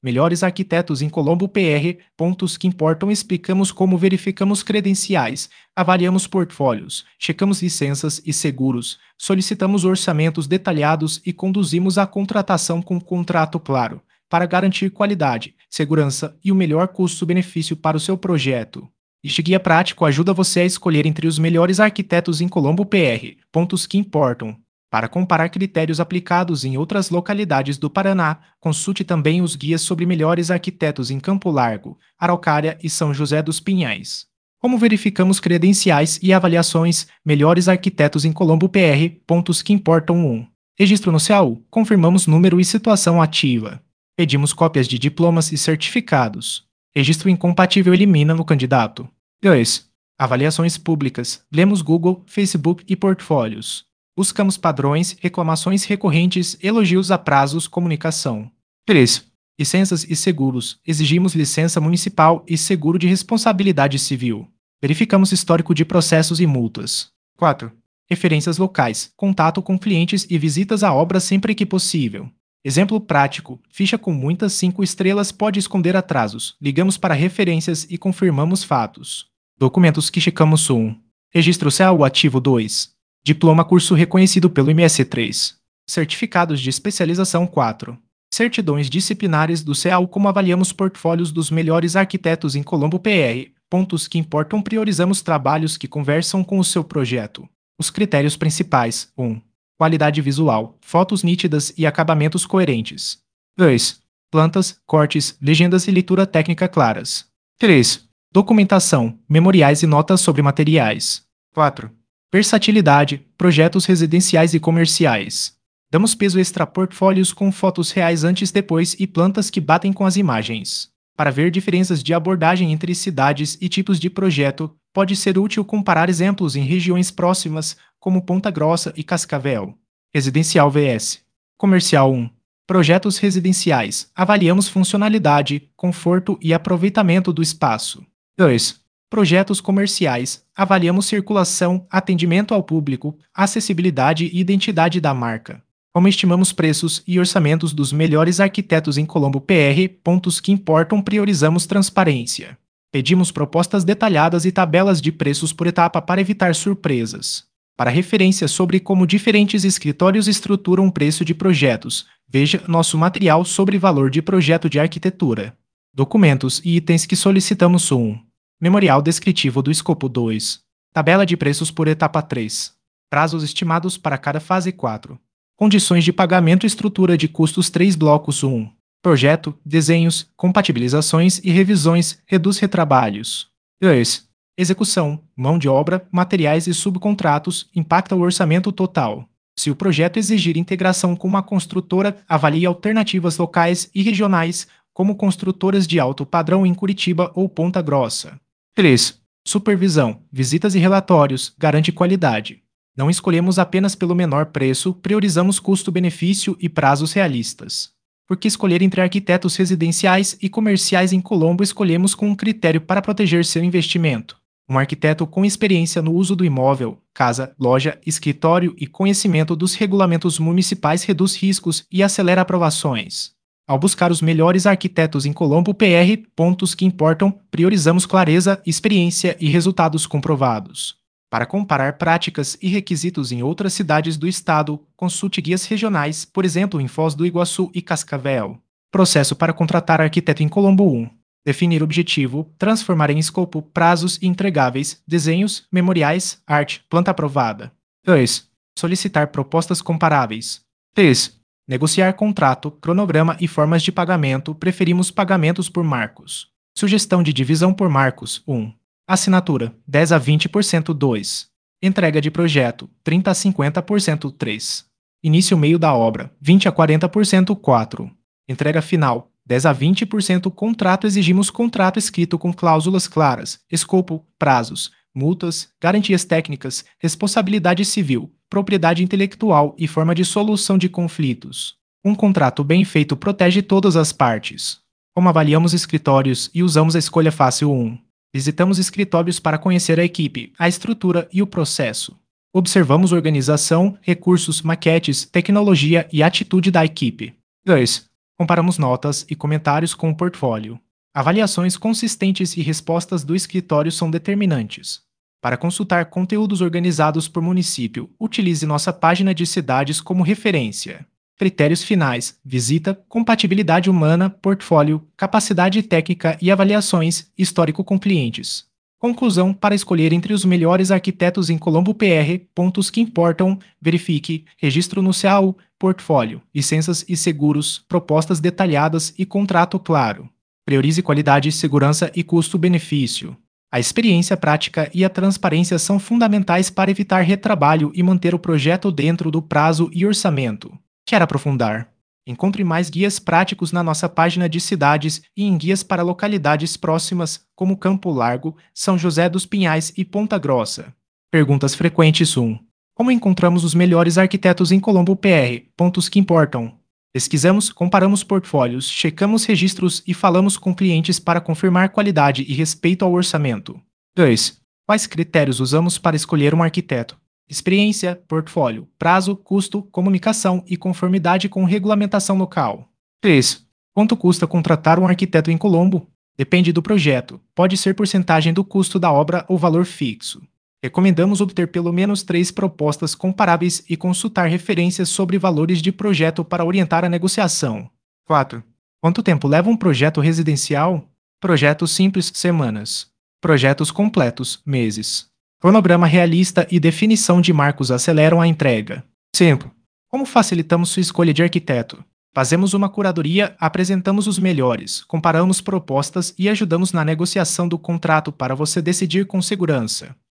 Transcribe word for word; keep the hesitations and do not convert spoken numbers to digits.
Melhores arquitetos em Colombo P R, pontos que importam. Explicamos como verificamos credenciais, avaliamos portfólios, checamos licenças e seguros, solicitamos orçamentos detalhados e conduzimos a contratação com contrato claro, para garantir qualidade, segurança e o melhor custo-benefício para o seu projeto. Este guia prático ajuda você a escolher entre os melhores arquitetos em Colombo P R, pontos que importam. Para comparar critérios aplicados em outras localidades do Paraná, consulte também os guias sobre melhores arquitetos em Campo Largo, Araucária e São José dos Pinhais. Como verificamos credenciais e avaliações, melhores arquitetos em Colombo P R, pontos que importam um. Registro no C A U, confirmamos número e situação ativa. Pedimos cópias de diplomas e certificados. Registro incompatível elimina no candidato. dois. Avaliações públicas. Lemos Google, Facebook e portfólios. Buscamos padrões, reclamações recorrentes, elogios a prazos, comunicação. três. Licenças e seguros. Exigimos licença municipal e seguro de responsabilidade civil. Verificamos histórico de processos e multas. quatro. Referências locais. Contato com clientes e visitas à obra sempre que possível. Exemplo prático. Ficha com muitas cinco estrelas pode esconder atrasos. Ligamos para referências e confirmamos fatos. Documentos que checamos um. Registro C A U ativo dois. Diploma curso reconhecido pelo M S três. Certificados de especialização quatro. Certidões disciplinares do C A U. Como avaliamos portfólios dos melhores arquitetos em Colombo P R, pontos que importam. Priorizamos trabalhos que conversam com o seu projeto. Os critérios principais. um. Qualidade visual, fotos nítidas e acabamentos coerentes. dois. Plantas, cortes, legendas e leitura técnica claras. três. Documentação, memoriais e notas sobre materiais. quatro. Versatilidade, projetos residenciais e comerciais. Damos peso extra a portfólios com fotos reais antes, depois e plantas que batem com as imagens. Para ver diferenças de abordagem entre cidades e tipos de projeto, pode ser útil comparar exemplos em regiões próximas, como Ponta Grossa e Cascavel. Residencial versus Comercial um. Projetos residenciais. Avaliamos funcionalidade, conforto e aproveitamento do espaço. dois. Projetos comerciais. Avaliamos circulação, atendimento ao público, acessibilidade e identidade da marca. Como estimamos preços e orçamentos dos melhores arquitetos em Colombo P R, pontos que importam. Priorizamos transparência. Pedimos propostas detalhadas e tabelas de preços por etapa para evitar surpresas. Para referências sobre como diferentes escritórios estruturam o preço de projetos, veja nosso material sobre valor de projeto de arquitetura. Documentos e itens que solicitamos um. Memorial descritivo do escopo dois. Tabela de preços por etapa três. Prazos estimados para cada fase quatro. Condições de pagamento. Estrutura de custos três blocos um. Projeto, desenhos, compatibilizações e revisões, reduz retrabalhos. dois. Execução, mão de obra, materiais e subcontratos, impacta o orçamento total. Se o projeto exigir integração com uma construtora, avalie alternativas locais e regionais, como construtoras de alto padrão em Curitiba ou Ponta Grossa. três. Supervisão, visitas e relatórios, garante qualidade. Não escolhemos apenas pelo menor preço, priorizamos custo-benefício e prazos realistas. Porque escolher entre arquitetos residenciais e comerciais em Colombo? Escolhemos com um critério para proteger seu investimento. Um arquiteto com experiência no uso do imóvel, casa, loja, escritório e conhecimento dos regulamentos municipais reduz riscos e acelera aprovações. Ao buscar os melhores arquitetos em Colombo P R, pontos que importam, priorizamos clareza, experiência e resultados comprovados. Para comparar práticas e requisitos em outras cidades do estado, consulte guias regionais, por exemplo em Foz do Iguaçu e Cascavel. Processo para contratar arquiteto em Colombo um. Definir objetivo, transformar em escopo, prazos e entregáveis, desenhos, memoriais, arte, planta aprovada. dois. Solicitar propostas comparáveis. três. Negociar contrato, cronograma e formas de pagamento. Preferimos pagamentos por marcos. Sugestão de divisão por marcos. um. Assinatura, dez a vinte por cento. dois. Entrega de projeto, trinta a cinquenta por cento. três. Início meio da obra, vinte a quarenta por cento. quatro. Entrega final, dez a vinte por cento. Contrato. Exigimos contrato escrito com cláusulas claras, escopo, prazos, multas, garantias técnicas, responsabilidade civil, propriedade intelectual e forma de solução de conflitos. Um contrato bem feito protege todas as partes. Como avaliamos escritórios e usamos a escolha fácil um. Visitamos escritórios para conhecer a equipe, a estrutura e o processo. Observamos organização, recursos, maquetes, tecnologia e atitude da equipe. dois. Comparamos notas e comentários com o portfólio. Avaliações consistentes e respostas do escritório são determinantes. Para consultar conteúdos organizados por município, utilize nossa página de cidades como referência. Critérios finais: visita, compatibilidade humana, portfólio, capacidade técnica e avaliações, histórico com clientes. Conclusão: para escolher entre os melhores arquitetos em Colombo P R, pontos que importam, verifique registro no C A U, portfólio, licenças e seguros, propostas detalhadas e contrato claro. Priorize qualidade, segurança e custo-benefício. A experiência prática e a transparência são fundamentais para evitar retrabalho e manter o projeto dentro do prazo e orçamento. Quer aprofundar? Encontre mais guias práticos na nossa página de cidades e em guias para localidades próximas, como Campo Largo, São José dos Pinhais e Ponta Grossa. Perguntas frequentes um. Como encontramos os melhores arquitetos em Colombo P R? Pontos que importam. Pesquisamos, comparamos portfólios, checamos registros e falamos com clientes para confirmar qualidade e respeito ao orçamento. dois. Quais critérios usamos para escolher um arquiteto? Experiência, portfólio, prazo, custo, comunicação e conformidade com regulamentação local. três. Quanto custa contratar um arquiteto em Colombo? Depende do projeto. Pode ser porcentagem do custo da obra ou valor fixo. Recomendamos obter pelo menos três propostas comparáveis e consultar referências sobre valores de projeto para orientar a negociação. quatro. Quanto tempo leva um projeto residencial? Projetos simples, semanas. Projetos completos, meses. Cronograma realista e definição de marcos aceleram a entrega. cinco. Como facilitamos sua escolha de arquiteto? Fazemos uma curadoria, apresentamos os melhores, comparamos propostas e ajudamos na negociação do contrato para você decidir com segurança.